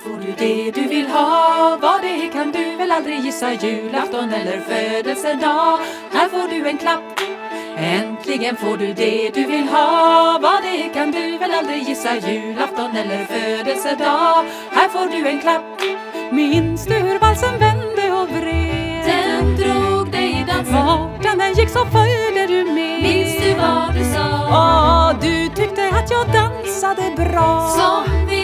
får du det du vill ha. Vad det kan du väl aldrig gissa, julafton eller födelsedag. Här får du en klapp, äntligen får du det du vill ha. Vad det kan du väl aldrig gissa, julafton eller födelsedag. Här får du en klapp. Minns du hur valsen vände och vred? Den drog dig i dansen. Vart den gick så följde du med. Minns du vad du sa? Du tyckte att jag dansade bra. Som vi